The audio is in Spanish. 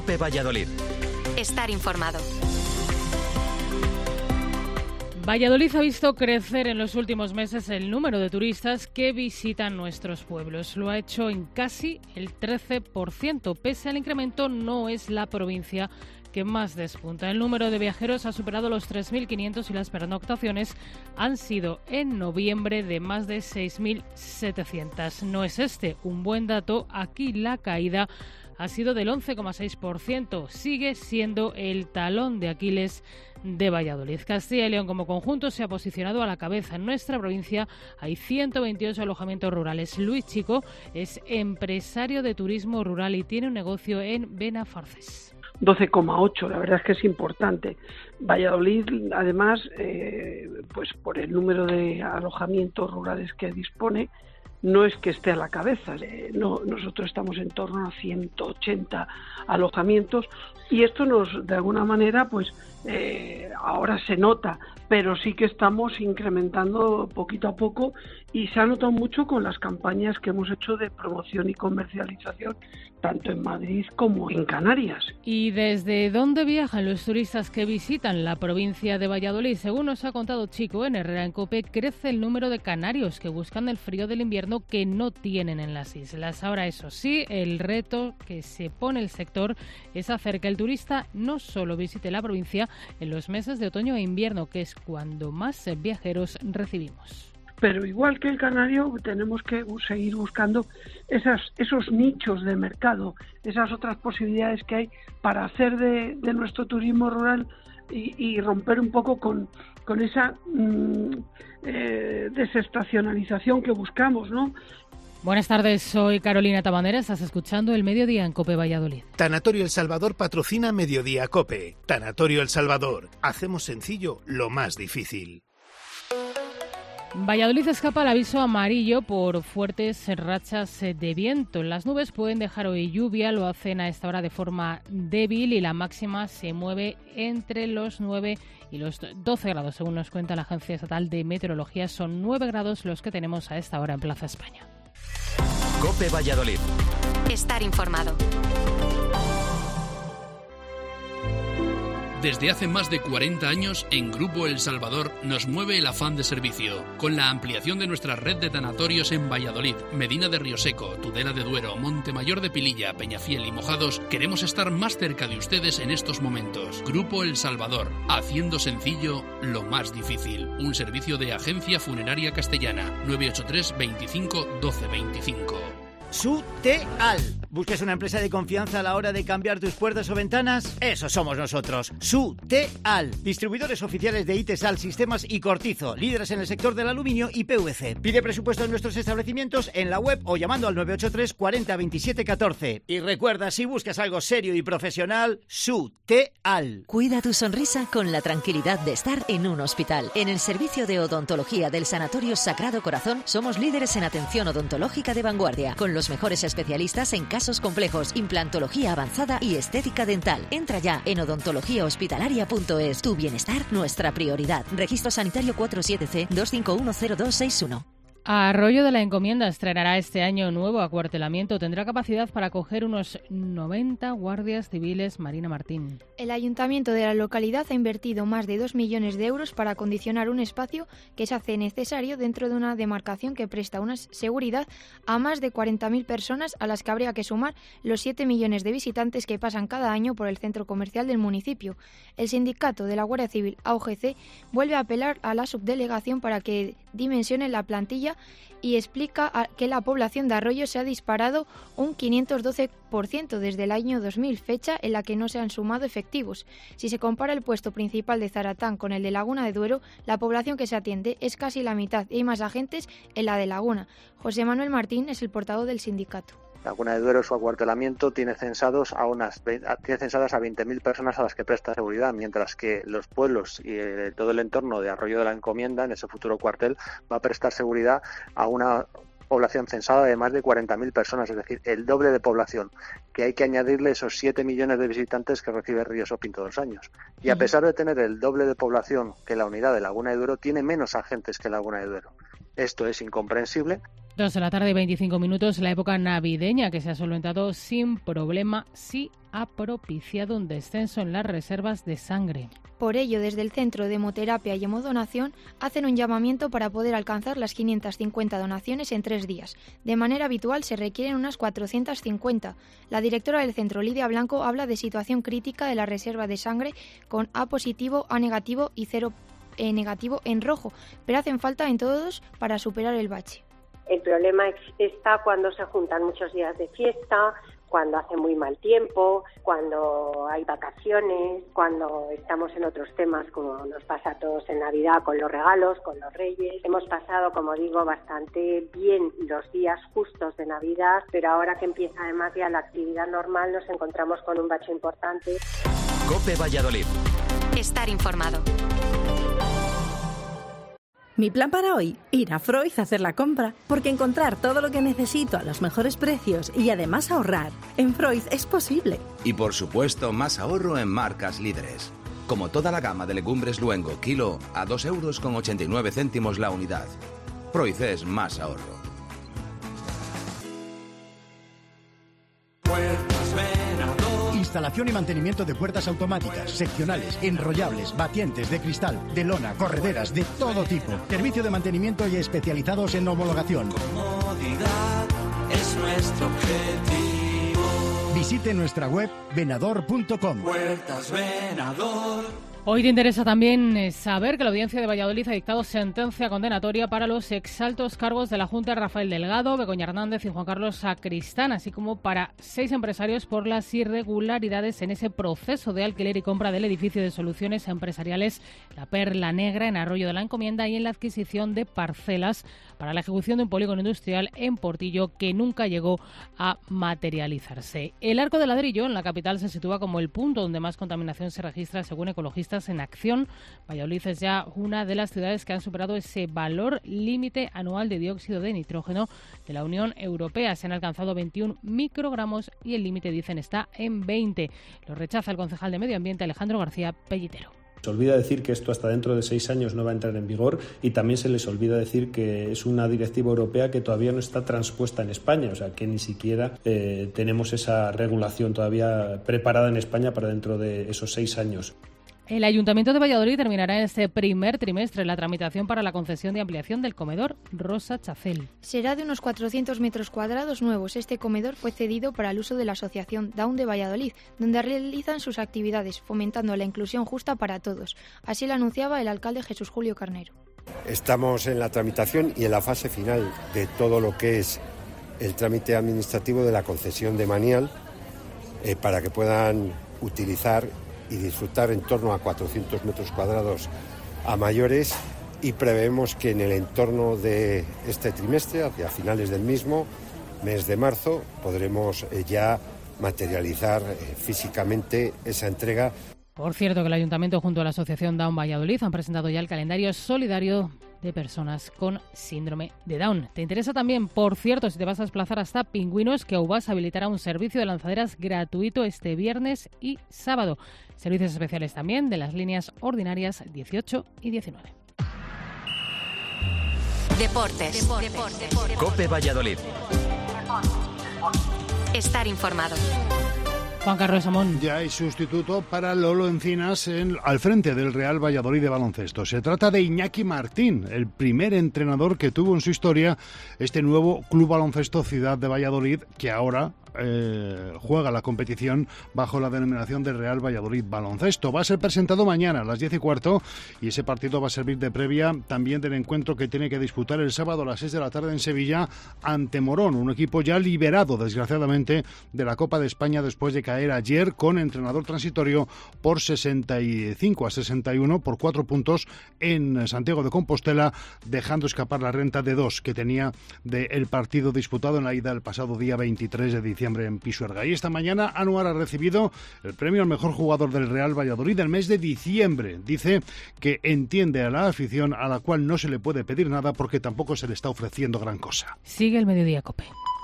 COPE Valladolid. Estar informado. Valladolid ha visto crecer en los últimos meses el número de turistas que visitan nuestros pueblos. Lo ha hecho en casi el 13%. Pese al incremento, no es la provincia que más despunta. El número de viajeros ha superado los 3.500 y las pernoctaciones han sido en noviembre de más de 6.700. No es este un buen dato. Aquí la caída ha sido del 11,6%. Sigue siendo el talón de Aquiles de Valladolid. Castilla y León como conjunto se ha posicionado a la cabeza. En nuestra provincia hay 128 alojamientos rurales. Luis Chico es empresario de turismo rural y tiene un negocio en Benafarces. 12,8, la verdad es que es importante. Valladolid, además, pues por el número de alojamientos rurales que dispone, no es que esté a la cabeza. Nosotros estamos en torno a 180 alojamientos y esto nos, de alguna manera, pues ahora se nota, pero sí que estamos incrementando poquito a poco y se ha notado mucho con las campañas que hemos hecho de promoción y comercialización tanto en Madrid como en Canarias. ¿Y desde dónde viajan los turistas que visitan la provincia de Valladolid? Según nos ha contado Chico en Herrera en COPE, crece el número de canarios que buscan el frío del invierno que no tienen en las islas. Ahora, eso sí, el reto que se pone el sector es hacer que el turista no solo visite la provincia en los meses de otoño e invierno, que es cuando más viajeros recibimos. Pero igual que el canario, tenemos que seguir buscando esos nichos de mercado, esas otras posibilidades que hay para hacer de nuestro turismo rural y romper un poco con esa desestacionalización que buscamos, ¿no? Buenas tardes, soy Carolina Tabanera, estás escuchando El Mediodía en COPE Valladolid. Tanatorio El Salvador patrocina Mediodía COPE. Tanatorio El Salvador. Hacemos sencillo lo más difícil. Valladolid escapa al aviso amarillo por fuertes rachas de viento. Las nubes pueden dejar hoy lluvia, lo hacen a esta hora de forma débil y la máxima se mueve entre los 9 y los 12 grados, según nos cuenta la Agencia Estatal de Meteorología. Son 9 grados los que tenemos a esta hora en Plaza España. COPE Valladolid. Estar informado. Desde hace más de 40 años, en Grupo El Salvador nos mueve el afán de servicio. Con la ampliación de nuestra red de tanatorios en Valladolid, Medina de Rioseco, Tudela de Duero, Montemayor de Pililla, Peñafiel y Mojados, queremos estar más cerca de ustedes en estos momentos. Grupo El Salvador, haciendo sencillo lo más difícil. Un servicio de Agencia Funeraria Castellana, 983 25 12 25. Suteal. ¿Buscas una empresa de confianza a la hora de cambiar tus puertas o ventanas? Eso somos nosotros, Suteal. Distribuidores oficiales de Itesal, Sistemas y Cortizo, líderes en el sector del aluminio y PVC. Pide presupuesto en nuestros establecimientos en la web o llamando al 983 40 27 14. Y recuerda, si buscas algo serio y profesional, Suteal. Cuida tu sonrisa con la tranquilidad de estar en un hospital. En el servicio de odontología del Sanatorio Sagrado Corazón somos líderes en atención odontológica de vanguardia, con los mejores especialistas en casos complejos, implantología avanzada y estética dental. Entra ya en odontologíahospitalaria.es. Tu bienestar, nuestra prioridad. Registro sanitario 47C 2510261. Arroyo de la Encomienda estrenará este año nuevo acuartelamiento. Tendrá capacidad para acoger unos 90 guardias civiles. Marina Martín. El ayuntamiento de la localidad ha invertido más de 2 millones de euros para acondicionar un espacio que se hace necesario dentro de una demarcación que presta una seguridad a más de 40.000 personas, a las que habría que sumar los 7 millones de visitantes que pasan cada año por el centro comercial del municipio. El sindicato de la Guardia Civil, AUGC, vuelve a apelar a la subdelegación para que dimensione la plantilla y explica que la población de Arroyo se ha disparado un 512% desde el año 2000, fecha en la que no se han sumado efectivos. Si se compara el puesto principal de Zaratán con el de Laguna de Duero, la población que se atiende es casi la mitad y hay más agentes en la de Laguna. José Manuel Martín es el portavoz del sindicato. Laguna de Duero, su acuartelamiento, tiene censadas a 20.000 personas a las que presta seguridad, mientras que los pueblos y todo el entorno de Arroyo de la Encomienda, en ese futuro cuartel, va a prestar seguridad a una población censada de más de 40.000 personas, es decir, el doble de población, que hay que añadirle esos 7 millones de visitantes que recibe Río Shopping todos los años. Y a pesar de tener el doble de población que la unidad de Laguna de Duero, tiene menos agentes que Laguna de Duero. Esto es incomprensible. 2 de la tarde y 25 minutos, la época navideña que se ha solventado sin problema. Sí ha propiciado un descenso en las reservas de sangre. Por ello, desde el Centro de Hemoterapia y Hemodonación hacen un llamamiento para poder alcanzar las 550 donaciones en 3 días. De manera habitual se requieren unas 450. La directora del centro, Lidia Blanco, habla de situación crítica de la reserva de sangre con A positivo, A negativo y 0 negativo en rojo, pero hacen falta en todos para superar el bache. El problema está cuando se juntan muchos días de fiesta, cuando hace muy mal tiempo, cuando hay vacaciones, cuando estamos en otros temas como nos pasa a todos en Navidad con los regalos, con los Reyes. Hemos pasado, como digo, bastante bien los días justos de Navidad, pero ahora que empieza además ya la actividad normal nos encontramos con un bache importante. COPE Valladolid. Estar informado. Mi plan para hoy, ir a Freud a hacer la compra, porque encontrar todo lo que necesito a los mejores precios y además ahorrar, en Freud es posible. Y por supuesto, más ahorro en marcas líderes. Como toda la gama de legumbres Luengo, kilo a 2,89 € la unidad. Freud es más ahorro. Instalación y mantenimiento de puertas automáticas, seccionales, enrollables, batientes de cristal, de lona, correderas, de todo tipo. Servicio de mantenimiento y especializados en homologación. Comodidad es nuestro objetivo. Visite nuestra web venador.com. Puertas Venador. Hoy te interesa también saber que la Audiencia de Valladolid ha dictado sentencia condenatoria para los exaltos cargos de la Junta Rafael Delgado, Begoña Hernández y Juan Carlos Sacristán, así como para 6 empresarios por las irregularidades en ese proceso de alquiler y compra del edificio de soluciones empresariales La Perla Negra en Arroyo de la Encomienda y en la adquisición de parcelas para la ejecución de un polígono industrial en Portillo que nunca llegó a materializarse. El Arco de Ladrillo en la capital se sitúa como el punto donde más contaminación se registra según ecologistas en acción. Valladolid es ya una de las ciudades que han superado ese valor límite anual de dióxido de nitrógeno de la Unión Europea. Se han alcanzado 21 microgramos y el límite, dicen, está en 20. Lo rechaza el concejal de Medio Ambiente, Alejandro García Pellitero. Se olvida decir que esto hasta dentro de 6 años no va a entrar en vigor y también se les olvida decir que es una directiva europea que todavía no está transpuesta en España, o sea que ni siquiera tenemos esa regulación todavía preparada en España para dentro de esos 6 años. El Ayuntamiento de Valladolid terminará en este primer trimestre la tramitación para la concesión de ampliación del comedor Rosa Chacel. Será de unos 400 metros cuadrados nuevos. Este comedor fue cedido para el uso de la Asociación Down de Valladolid, donde realizan sus actividades, fomentando la inclusión justa para todos. Así lo anunciaba el alcalde Jesús Julio Carnero. Estamos en la tramitación y en la fase final de todo lo que es el trámite administrativo de la concesión de Manial para que puedan utilizar y disfrutar en torno a 400 metros cuadrados a mayores, y prevemos que en el entorno de este trimestre, hacia finales del mismo, mes de marzo, podremos ya materializar físicamente esa entrega. Por cierto, que el Ayuntamiento junto a la Asociación Down Valladolid han presentado ya el calendario solidario de personas con síndrome de Down. ¿Te interesa también, por cierto, si te vas a desplazar hasta Pingüinos, que UBAS habilitará un servicio de lanzaderas gratuito este viernes y sábado? Servicios especiales también de las líneas ordinarias 18 y 19. Deportes. COPE Valladolid. Estar informado. Juan Carlos Amón. Ya hay sustituto para Lolo Encinas al frente del Real Valladolid de baloncesto. Se trata de Iñaki Martín, el primer entrenador que tuvo en su historia este nuevo Club Baloncesto Ciudad de Valladolid, que ahora juega la competición bajo la denominación de Real Valladolid Baloncesto. Va a ser presentado mañana a las 10:15 y ese partido va a servir de previa también del encuentro que tiene que disputar el sábado a las 6 de la tarde en Sevilla ante Morón, un equipo ya liberado desgraciadamente de la Copa de España después de caer ayer con entrenador transitorio por 65-61 por 4 puntos en Santiago de Compostela, dejando escapar la renta de 2 que tenía del partido disputado en la ida el pasado día 23 de diciembre en Pisuerga. Y esta mañana Anuar ha recibido el premio al mejor jugador del Real Valladolid del mes de diciembre. Dice que entiende a la afición, a la cual no se le puede pedir nada porque tampoco se le está ofreciendo gran cosa. Sigue el Mediodía COPE.